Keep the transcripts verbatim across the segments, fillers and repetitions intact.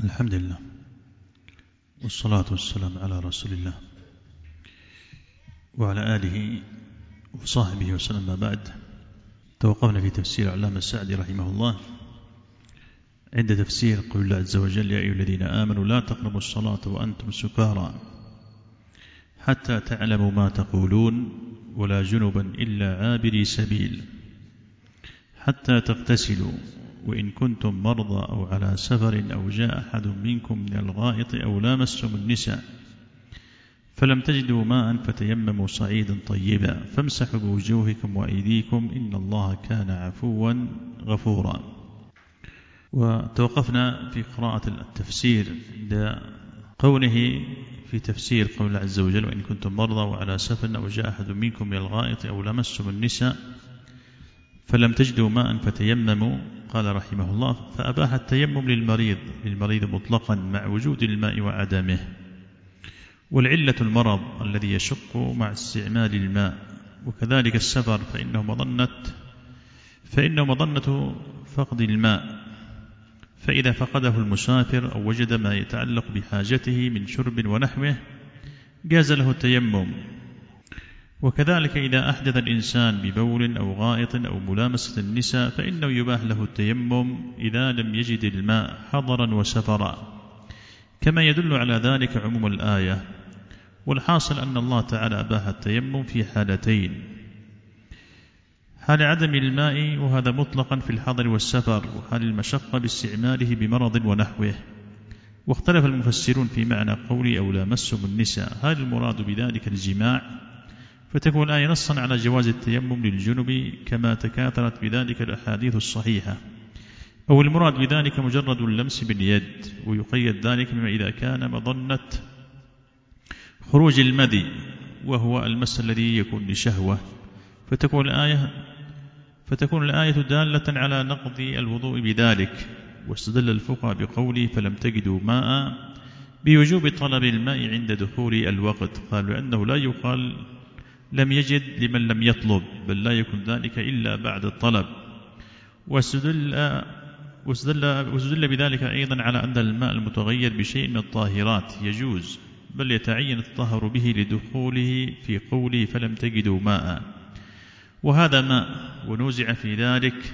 الحمد لله والصلاة والسلام على رسول الله وعلى آله وصحبه وسلم. ما بعد، توقفنا في تفسير العلامة السعدي رحمه الله عند تفسير قول الله عز وجل: يا أيها الذين آمنوا لا تقربوا الصلاة وأنتم سكارى حتى تعلموا ما تقولون ولا جنبا إلا عابري سبيل حتى تغتسلوا وإن كنتم مرضى أو على سفر أو جاء أحد منكم من الغائط أو لامستم النساء فلم تجدوا ماء فتيمموا صعيدا طيبا فامسحوا بوجوهكم وأيديكم إن الله كان عفوا غفورا. وتوقفنا في قراءة التفسير عند قوله في تفسير قول الله عز وجل: وإن كنتم مرضى وعلى سفر أو جاء أحد منكم من الغائط أو لمستم النساء فلم تجدوا ماء فتيمموا. قال رحمه الله: فأباح التيمم للمريض للمريض مطلقا مع وجود الماء وعدمه، والعلة المرض الذي يشق مع استعمال الماء، وكذلك السفر فإنه مظنة فإنه مظنة فقد الماء، فإذا فقده المسافر أو وجد ما يتعلق بحاجته من شرب ونحوه جاز له التيمم. وكذلك إذا أحدث الإنسان ببول أو غائط أو ملامسة النساء فإنه يباح له التيمم إذا لم يجد الماء حضرا وسفرا، كما يدل على ذلك عموم الآية. والحاصل أن الله تعالى أباح التيمم في حالتين: حال عدم الماء وهذا مطلقا في الحضر والسفر، وحال المشقة باستعماله بمرض ونحوه. واختلف المفسرون في معنى قولي أو لامستم النساء، هل المراد بذلك الجماع فتكون الآية نصا على جواز التيمم للجنب كما تكاثرت بذلك الأحاديث الصحيحة، أو المراد بذلك مجرد اللمس باليد، ويقيد ذلك بما إذا كان مظنة خروج المذي وهو المس الذي يكون لشهوة، فتكون الآية فتكون الآية دالة على نقض الوضوء بذلك. واستدل الفقهاء بقوله: فلم تجدوا ماء بوجوب طلب الماء عند دخول الوقت، قالوا لأنه لا يقال لم يجد لمن لم يطلب، بل لا يكون ذلك إلا بعد الطلب. واستدل واستدل بذلك أيضا على أن الماء المتغير بشيء من الطاهرات يجوز، بل يتعين الطهر به لدخوله في قوله: فلم تجدوا ماء، وهذا ماء، ونوزع في ذلك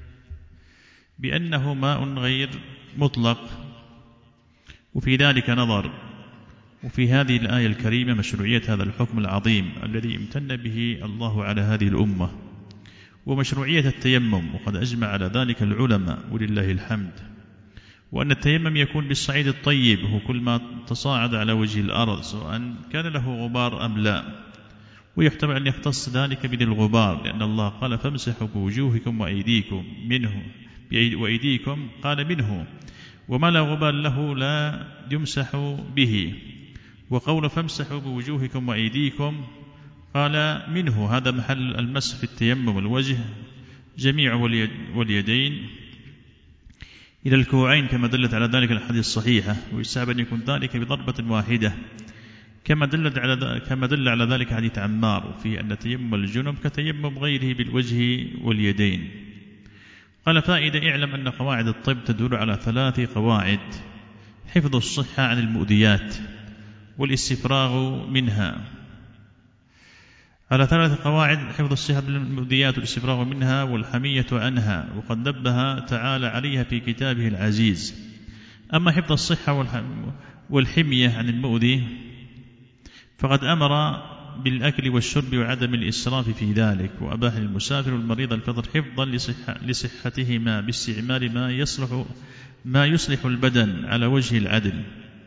بأنه ماء غير مطلق، وفي ذلك نظر. وفي هذه الآية الكريمة مشروعية هذا الحكم العظيم الذي امتن به الله على هذه الأمة، ومشروعية التيمم، وقد أجمع على ذلك العلماء ولله الحمد. وأن التيمم يكون بالصعيد الطيب، هو كل ما تصاعد على وجه الأرض سواء كان له غبار أم لا، ويحتمل أن يختص ذلك بذي الغبار، لأن الله قال: فامسحوا بوجوهكم وأيديكم منه وأيديكم قال منه، وما لا غبار له لا يمسح به. وقول فامسحوا بوجوهكم وأيديكم قال منه، هذا محل المسح في التيمم، الوجه جميع واليدين إلى الكوعين كما دلت على ذلك الحديث الصحيحة، ويستحب أن يكون ذلك بضربة واحدة كما دلت على كما دل على ذلك حديث عمار، وفي أن تيمم الجنب كتيمم غيره بالوجه واليدين. قال: فائدة: اعلم أن قواعد الطب تدل على ثلاث قواعد: حفظ الصحة عن المؤذيات، والاستفراغ منها. على ثلاث قواعد: حفظ الصحة من المؤذيات والاستفراغ منها والحمية عنها، وقد نبه تعالى عليها في كتابه العزيز. أما حفظ الصحة والحمية عن المؤذي فقد أمر بالأكل والشرب وعدم الإسراف في ذلك، وأباح للمسافر والمريض الفطر حفظا لصحة لصحتهما باستعمال ما يصلح ما يصلح البدن على وجه العدل،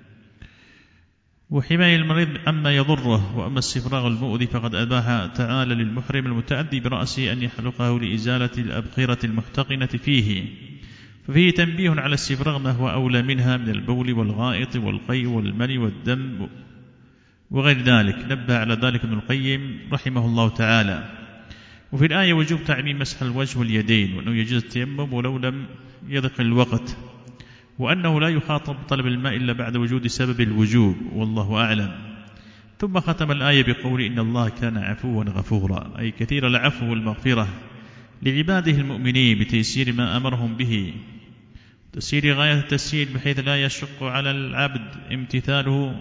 وحماية المريض عما يضره. وأما استفراغ المؤذي فقد أباح تعالى للمحرم المتأذي برأسه أن يحلقه لإزالة الأبخرة المحتقنة فيه، ففيه تنبيه على استفراغ ما هو أولى منها من البول والغائط والقيء والمني والدم وغير ذلك. نبه على ذلك ابن القيم رحمه الله تعالى. وفي الآية وجوب تعميم مسح الوجه واليدين، وأنه يجوز التيمم ولو لم يضق الوقت، وأنه لا يخاطب بطلب الماء إلا بعد وجود سبب الوجوب، والله أعلم. ثم ختم الآية بقول: إن الله كان عفوا غفورا، أي كثير العفو والمغفرة لعباده المؤمنين بتيسير ما أمرهم به. تسيير غاية التسيير بحيث لا يشق على العبد امتثاله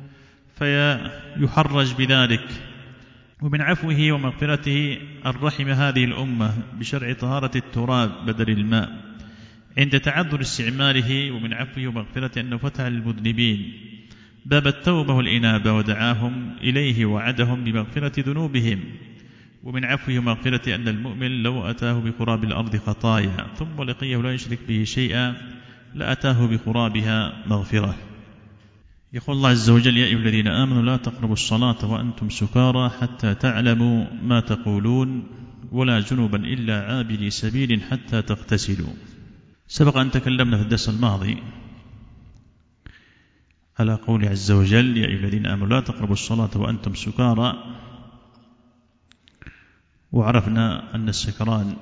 فيحرج بذلك. ومن عفوه ومغفرته الرحم هذه الأمة بشرع طهارة التراب بدل الماء عند تعذر استعماله. ومن عفوه ومغفرته أنه فتح للمذنبين باب التوبة والإنابة ودعاهم إليه وعدهم بمغفرة ذنوبهم. ومن عفوه ومغفرته أن المؤمن لو أتاه بقراب الأرض خطايا ثم لقيه لا يشرك به شيئا لأتاه بقرابها مغفرة. يقول الله عز وجل: يا أيها الذين آمنوا لا تقربوا الصلاة وأنتم سكارى حتى تعلموا ما تقولون ولا جنبا إلا عابري سبيل حتى تغتسلوا. سبق أن تكلمنا في الدرس الماضي على قول عز وجل: يا أيها الذين آمنوا لا تقربوا الصلاة وأنتم سكارى، وعرفنا أن السكران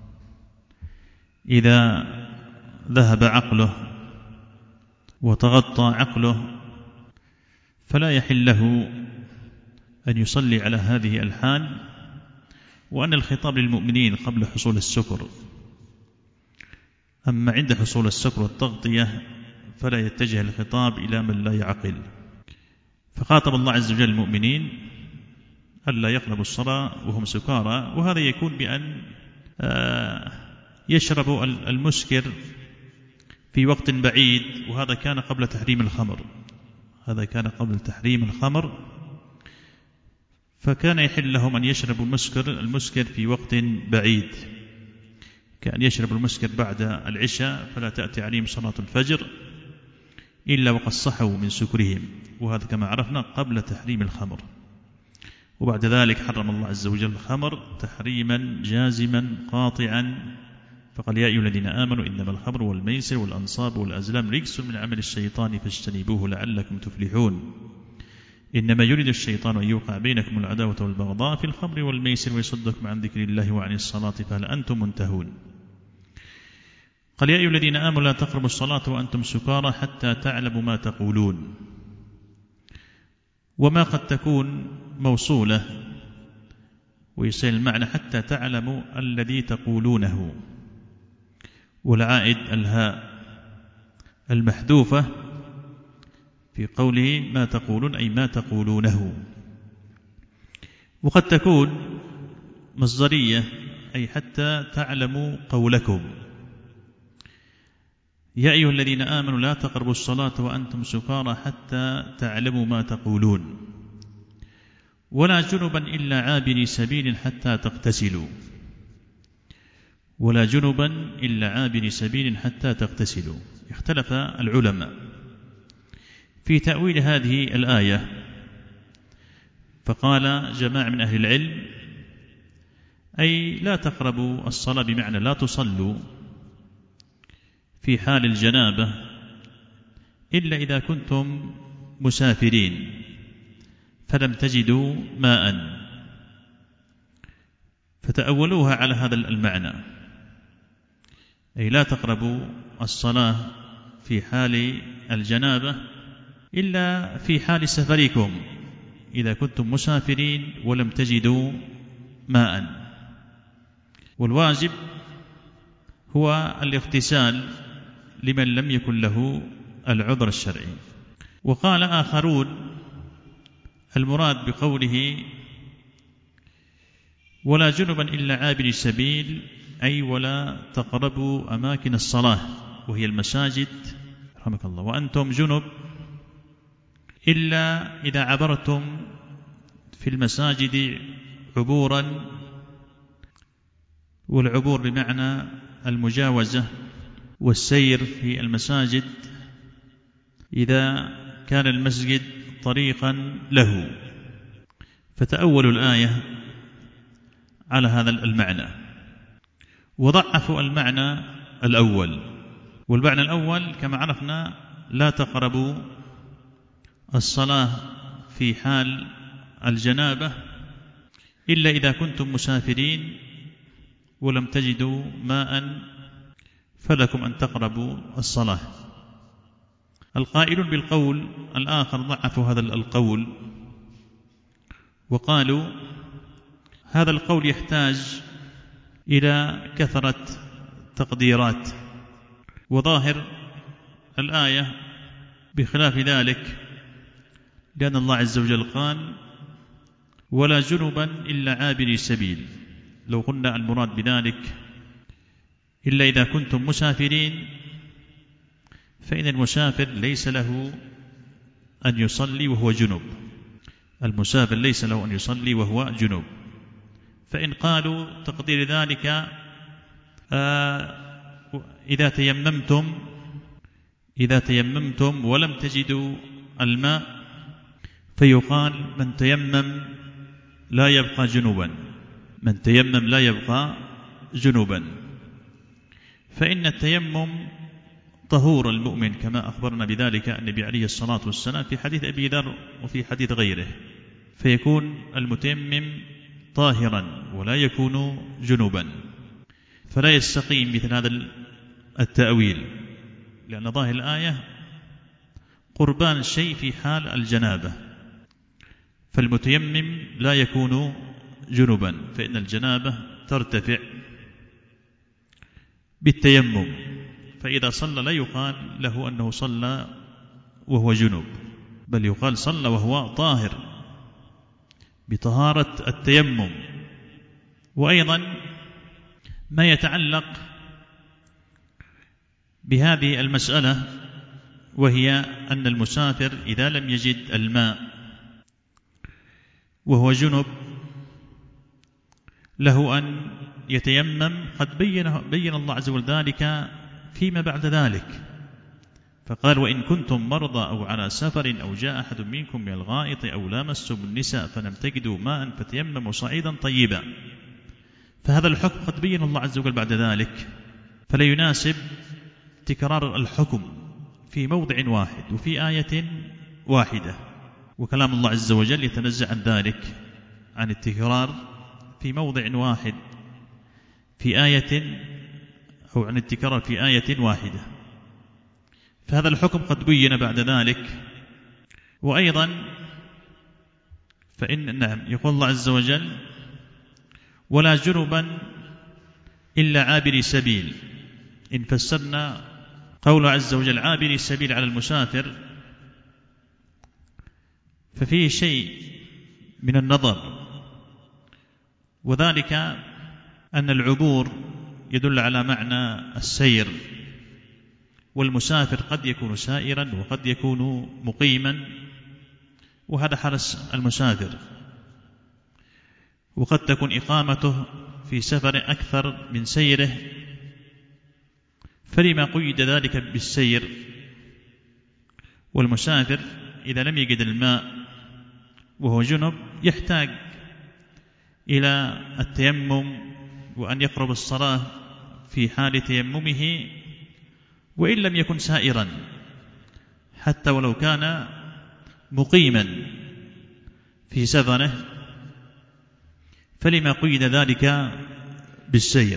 إذا ذهب عقله وتغطى عقله فلا يحل له أن يصلي على هذه الحال، وأن الخطاب للمؤمنين قبل حصول السكر، أما عند حصول السكر والتغطية فلا يتجه الخطاب إلى من لا يعقل. فخاطب الله عز وجل المؤمنين ألا يقربوا الصلاة وهم سكارى، وهذا يكون بأن يشرب المسكر في وقت بعيد، وهذا كان قبل تحريم الخمر هذا كان قبل تحريم الخمر فكان يحل لهم أن يشربوا المسكر المسكر في وقت بعيد، كأن يشرب المسكر بعد العشاء فلا تأتي عليهم صلاة الفجر إلا وقد صحوا من سكرهم، وهذا كما عرفنا قبل تحريم الخمر. وبعد ذلك حرم الله عز وجل الخمر تحريما جازما قاطعا، فقال: يا أيها الذين آمنوا إنما الخمر والميسر والأنصاب والأزلام رجس من عمل الشيطان فاجتنبوه لعلكم تفلحون. إنما يريد الشيطان أن يوقع بينكم العداوة والبغضاء في الخمر والميسر ويصدكم عن ذكر الله وعن الصلاة فهل أنتم منتهون. قال: يا أيها الذين آمنوا لا تقربوا الصلاة وأنتم سكارى حتى تعلموا ما تقولون. وما قد تكون موصولة ويصير المعنى حتى تعلموا الذي تقولونه، والعائد الهاء المحذوفة في قوله ما تقولون أي ما تقولونه. وقد تكون مصدرية أي حتى تعلموا قولكم. يا أيها الذين آمنوا لا تقربوا الصلاة وأنتم سكارى حتى تعلموا ما تقولون ولا جنبا إلا عابري سبيل حتى تغتسلوا ولا جنبا إلا عابري سبيل حتى تغتسلوا. اختلف العلماء في تأويل هذه الآية، فقال جماعة من أهل العلم أي لا تقربوا الصلاة بمعنى لا تصلوا في حال الجنابة إلا إذا كنتم مسافرين فلم تجدوا ماء، فتأولوها على هذا المعنى، أي لا تقربوا الصلاة في حال الجنابة إلا في حال سفركم إذا كنتم مسافرين ولم تجدوا ماء. والواجب هو الاغتسال لمن لم يكن له العذر الشرعي. وقال آخرون المراد بقوله ولا جنبا إلا عابر سبيل أي ولا تقربوا أماكن الصلاة وهي المساجد رحمك الله وأنتم جنب إلا إذا عبرتم في المساجد عبورا، والعبور بمعنى المجاوزة والسير في المساجد إذا كان المسجد طريقا له، فتأولوا الآية على هذا المعنى وضعفوا المعنى الأول. والمعنى الأول كما عرفنا لا تقربوا الصلاة في حال الجنابة إلا إذا كنتم مسافرين ولم تجدوا ماء فلكم أن تقربوا الصلاة. القائلون بالقول الآخر ضعفوا هذا القول وقالوا هذا القول يحتاج إلى كثرة تقديرات، وظاهر الآية بخلاف ذلك، لأن الله عز وجل قال ولا جنبا إلا عابري سبيل. لو قلنا المراد بذلك إلا إذا كنتم مسافرين، فإن المسافر ليس له أن يصلي وهو جنب، المسافر ليس له أن يصلي وهو جنب. فإن قالوا تقدير ذلك آه إذا تيممتم إذا تيممتم ولم تجدوا الماء، فيقال من تيمم لا يبقى جنوبا، من تيمم لا يبقى جنوبا. فإن التيمم طهور المؤمن كما أخبرنا بذلك النبي عليه الصلاة والسلام في حديث أبي ذر وفي حديث غيره، فيكون المتيمم طاهرا ولا يكون جنوبا. فلا يستقيم مثل هذا التأويل، لأن ظاهر الآية قربان الشيء في حال الجنابة، فالمتيمم لا يكون جنوبا، فإن الجنابة ترتفع بالتيمم، فإذا صلى لا يقال له أنه صلى وهو جنوب، بل يقال صلى وهو طاهر بطهارة التيمم. وأيضا ما يتعلق بهذه المسألة، وهي أن المسافر إذا لم يجد الماء وهو جنب له أن يتيمم. قد بين, بين الله عز وجل ذلك فيما بعد ذلك، فقال وإن كنتم مرضى أو على سفر أو جاء أحد منكم من الغائط أو لامستم النساء فلم تجدوا ماء فتيمموا صعيدا طيبا. فهذا الحكم قد بين الله عز وجل بعد ذلك، فلا يناسب تكرار الحكم في موضع واحد وفي آية واحدة، وكلام الله عز وجل يتنزع عن ذلك، عن التكرار في موضع واحد في آية، أو عن التكرار في آية واحدة. فهذا الحكم قد بين بعد ذلك. وأيضا فإن نعم يقول الله عز وجل ولا جنبا إلا عابري سبيل. إن فسرنا قول عز وجل عابري السبيل على المسافر، ففيه شيء من النظر، وذلك أن العبور يدل على معنى السير، والمسافر قد يكون سائرا وقد يكون مقيما، وهذا حال المسافر، وقد تكون إقامته في سفر أكثر من سيره، فلما قيد ذلك بالسير. والمسافر إذا لم يجد الماء وهو جنب يحتاج إلى التيمم وأن يقرب الصلاة في حال تيممه، وإن لم يكن سائرا حتى ولو كان مقيما في سفره، فلما قيد ذلك بالسير.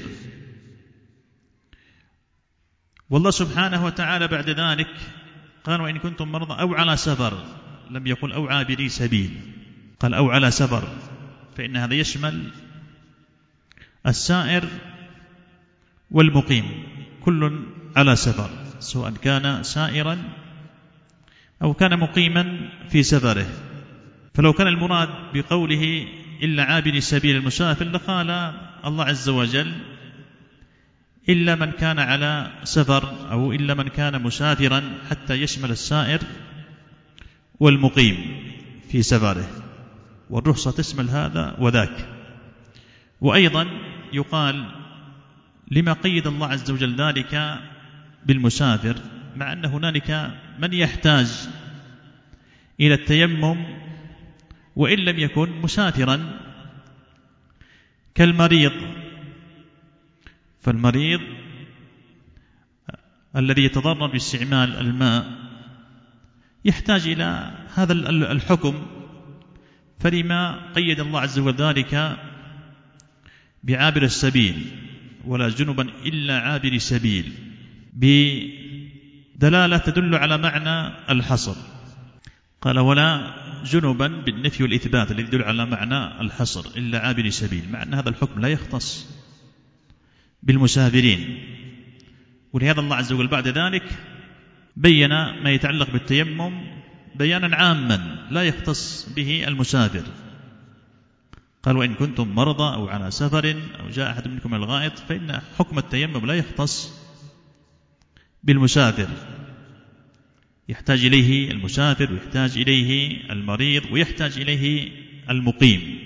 والله سبحانه وتعالى بعد ذلك قال وإن كنتم مرضى أو على سفر، لم يقل أو عابري سبيل، قال أو على سفر، فإن هذا يشمل السائر والمقيم، كل على سفر، سواء كان سائرا أو كان مقيما في سفره. فلو كان المراد بقوله إلا عابري سبيل المسافر لقال الله عز وجل إلا من كان على سفر، أو إلا من كان مسافرا، حتى يشمل السائر والمقيم في سفره، والرخصة تشمل هذا وذاك. وأيضا يقال لما قيد الله عز وجل ذلك بالمسافر، مع أن هنالك من يحتاج إلى التيمم وإن لم يكن مسافرا كالمريض. فالمريض الذي يتضرر باستعمال الماء يحتاج إلى هذا الحكم، فلما قيد الله عز وجل ذلك بعابر السبيل ولا جنبا إلا عابر سبيل، بدلالة تدل على معنى الحصر. قال ولا جنبا بالنفي والإثبات الذي يدل على معنى الحصر إلا عابر سبيل، مع أن هذا الحكم لا يختص بالمسافرين، ولهذا الله عز وجل بعد ذلك بين ما يتعلق بالتيمم بيانا عاما لا يختص به المسافر. قال: وإن كنتم مرضى أو على سفر أو جاء أحد منكم من الغائط، فإن حكم التيمم لا يختص بالمسافر، يحتاج إليه المسافر ويحتاج إليه المريض ويحتاج إليه المقيم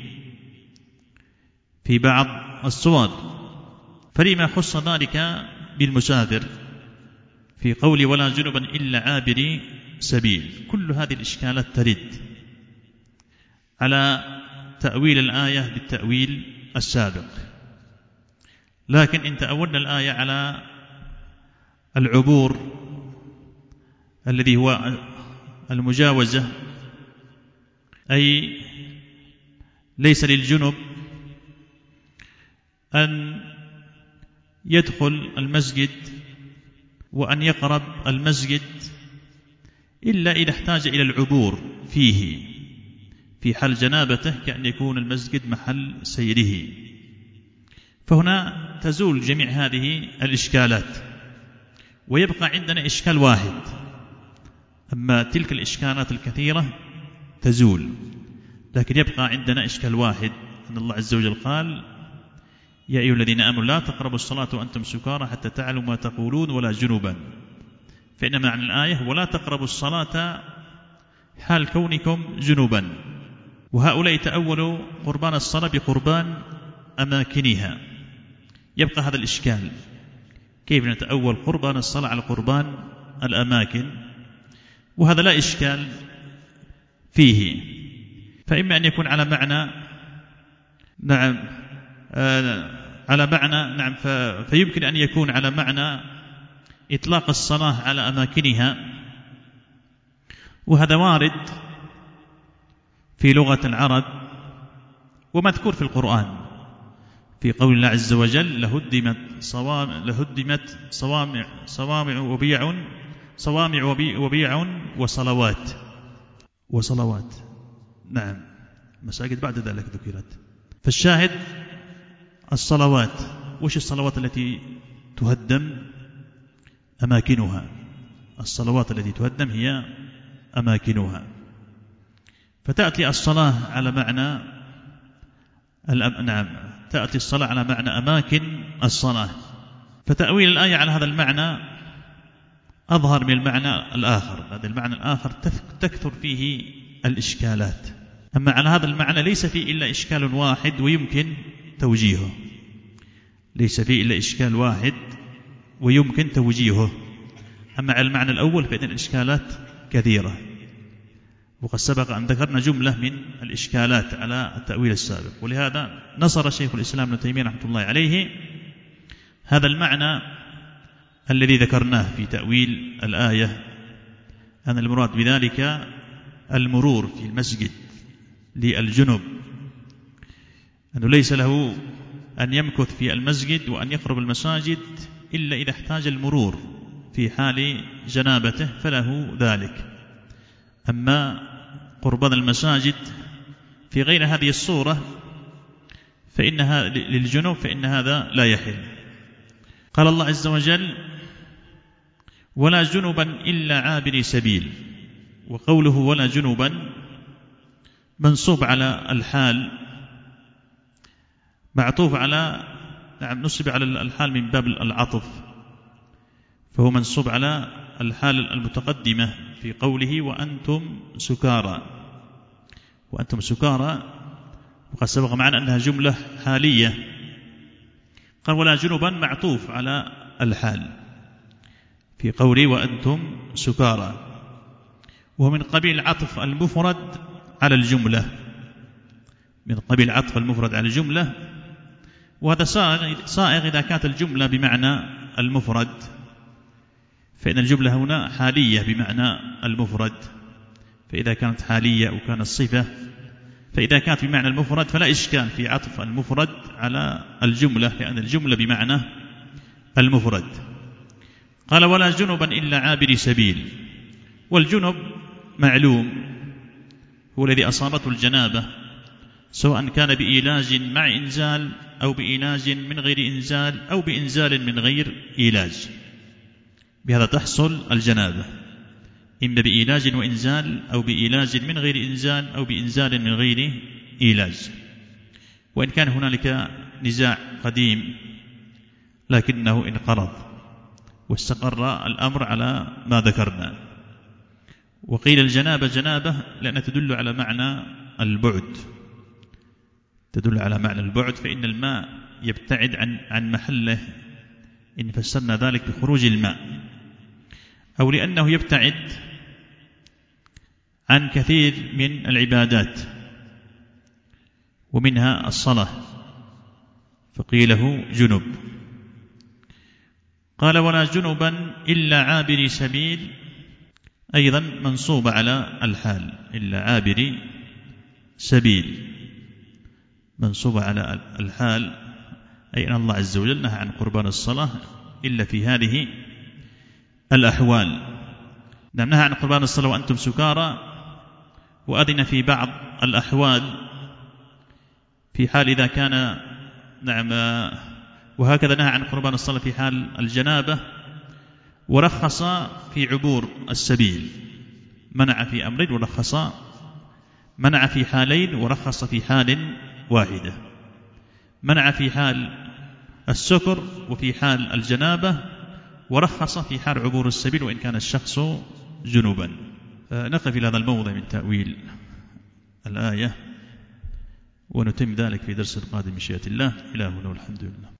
في بعض الصور. فلما خص ذلك بالمسافر في قول ولا جنبا إلا عابري سبيل؟ كل هذه الإشكالات ترد على تأويل الآية بالتأويل السابق. لكن إن تأولنا الآية على العبور الذي هو المجاوزة، أي ليس للجنب أن يدخل المسجد وأن يقرب المسجد إلا إذا احتاج إلى العبور فيه في حال جنابته، كأن يكون المسجد محل سيره. فهنا تزول جميع هذه الإشكالات ويبقى عندنا إشكال واحد، أما تلك الإشكالات الكثيرة تزول، لكن يبقى عندنا إشكال واحد، أن الله عز وجل قال: يا أيها الذين آمنوا لا تقربوا الصلاة وأنتم سكارى حتى تعلموا ما تقولون ولا جنبا. فإن معنى الآية ولا تقربوا الصلاة حال كونكم جنبا. وهؤلاء تأولوا قربان الصلاة بقربان أماكنها. يبقى هذا الإشكال، كيف نتأول قربان الصلاة على قربان الأماكن؟ وهذا لا إشكال فيه. فإما أن يكون على معنى نعم آه على معنى نعم فيمكن أن يكون على معنى إطلاق الصلاة على أماكنها، وهذا وارد في لغة العرب ومذكور في القرآن في قول الله عز وجل: لهدمت صوامع لهدمت صوامع صوامع وبيع صوامع وبيع وصلوات وصلوات نعم مساجد بعد ذلك ذكرت. فالشاهد الصلوات. وش الصلوات التي تهدم؟ أماكنها. الصلوات التي تهدم هي أماكنها. فتأتي الصلاة على معنى نعم تأتي الصلاة على معنى أماكن الصلاة. فتأويل الآية على هذا المعنى أظهر من المعنى الآخر. هذا المعنى الآخر تكثر فيه الإشكالات. أما على هذا المعنى ليس فيه إلا إشكال واحد ويمكن توجيهه. ليس فيه إلا إشكال واحد ويمكن توجيهه. أما على المعنى الأول فإن الإشكالات كثيرة، وقد سبق أن ذكرنا جملة من الإشكالات على التأويل السابق. ولهذا نصر شيخ الإسلام ابن تيمية رحمة الله عليه هذا المعنى الذي ذكرناه في تأويل الآية، أن المراد بذلك المرور في المسجد للجنب، أنه ليس له أن يمكث في المسجد وأن يقرب المساجد إلا إذا احتاج المرور في حال جنابته فله ذلك. أما قربان المساجد في غير هذه الصورة فإنها للجنوب فإن هذا لا يحل. قال الله عز وجل: ولا جنبا إلا عابري سبيل. وقوله ولا جنبا منصوب على الحال، معطوف على نعم نصب على الحال من باب العطف، فهو منصوب على الحال المتقدمة في قوله وأنتم سكارى. وأنتم سكارى وقد سبق معنا أنها جملة حالية. قال ولا جنبا معطوف على الحال في قوله وأنتم سكارى، وهو من قبيل عطف المفرد على الجملة، من قبيل عطف المفرد على الجملة. وهذا صائغ إذا كانت الجملة بمعنى المفرد، فإن الجملة هنا حالية بمعنى المفرد. فإذا كانت حالية وكانت صفة، فإذا كانت بمعنى المفرد فلا إشكال في عطف المفرد على الجملة، لأن الجملة بمعنى المفرد. قال ولا جنبا إلا عابر سبيل. والجنب معلوم هو الذي أصابته الجنابة، سواء كان بإيلاج مع إنزال أو بإيلاج من غير إنزال أو بإنزال من غير إيلاج. بهذا تحصل الجنابة، إما بإيلاج وإنزال أو بإيلاج من غير إنزال أو بإنزال من غير إيلاج. وإن كان هنالك نزاع قديم لكنه انقرض واستقر الأمر على ما ذكرنا. وقيل الجنابة جنابة لأنها تدل على معنى البعد، تدل على معنى البعد، فإن الماء يبتعد عن عن محله إن فسرنا ذلك بخروج الماء، أو لأنه يبتعد عن كثير من العبادات ومنها الصلاة فقيله جنب. قال ولا جنبا إلا عابري سبيل، أيضا منصوب على الحال، إلا عابري سبيل منصوب على الحال، أي أن الله عز وجل نهى عن قربان الصلاة إلا في هذه الأحوال. نعم، نهى عن قربان الصلاة وأنتم سكارى، وأذن في بعض الأحوال في حال إذا كان نعم، وهكذا نهى عن قربان الصلاة في حال الجنابة، ورخص في عبور السبيل، منع في أمرين ورخص، منع في حالين ورخص في حال واحدة، منع في حال السكر وفي حال الجنابة، ورخص في حال عبور السبيل وإن كان الشخص جنوبا. نقف إلى هذا الموضع من تأويل الآية ونتم ذلك في درس القادم بمشيئة الله. إلهنا والحمد لله.